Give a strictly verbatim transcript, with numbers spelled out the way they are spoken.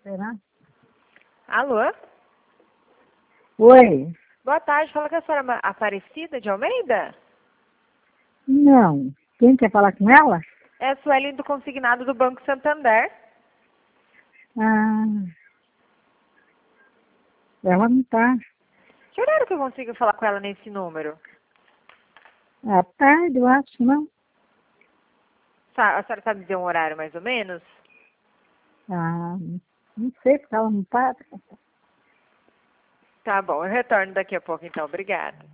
Será? Alô? Oi. Boa tarde, fala com a senhora Ma- Aparecida de Almeida? Não. Quem quer falar com ela? É a Sueli do Consignado do Banco Santander. Ah, ela não tá. Que horário que eu consigo falar com ela nesse número? À tarde, eu acho, não? Sa- A senhora sabe dizer um horário mais ou menos? Ah, não sei porque ela não tá. Tá bom, eu retorno daqui a pouco então, obrigada.